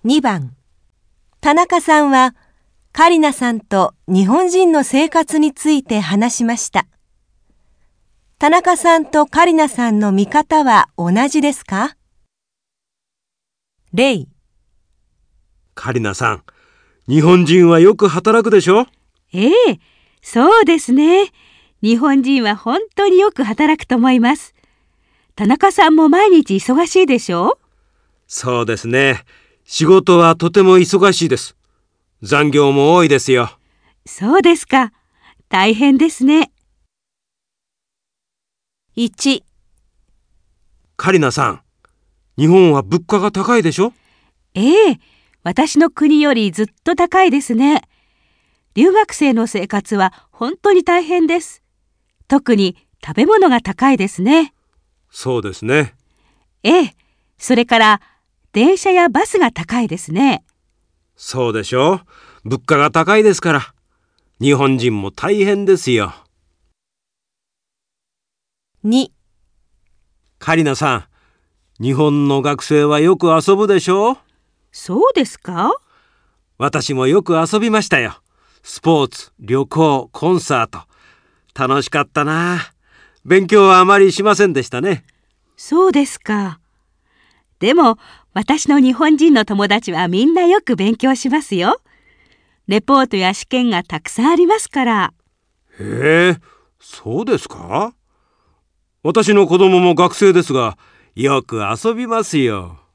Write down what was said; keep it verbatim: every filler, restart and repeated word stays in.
にばん、田中さんはカリナさんと日本人の生活について話しました。田中さんとカリナさんの見方は同じですか？例、 カリナさん、日本人はよく働くでしょ？ ええ、そうですね。日本人は本当によく働くと思います。田中さんも毎日忙しいでしょ？ そうですね。仕事はとても忙しいです。残業も多いですよ。 そうですか。大変ですね。 いち、 カリナさん、日本は物価が高いでしょ？ ええ、私の国よりずっと高いですね。留学生の生活は本当に大変です。特に食べ物が高いですね。 そうですね。 ええ、それから電車やバスが高いですね。 そうでしょう。物価が高いですから。日本人も大変ですよ。 に、 カリナさん、日本の学生はよく遊ぶでしょう？ そうですか？ 私もよく遊びましたよ。スポーツ、旅行、コンサート。楽しかったな。勉強はあまりしませんでしたね。 そうですか。でも私の日本人の友達はみんなよく勉強しますよ。レポートや試験がたくさんありますから。 へえ、そうですか？私の子供も学生ですが、よく遊びますよ。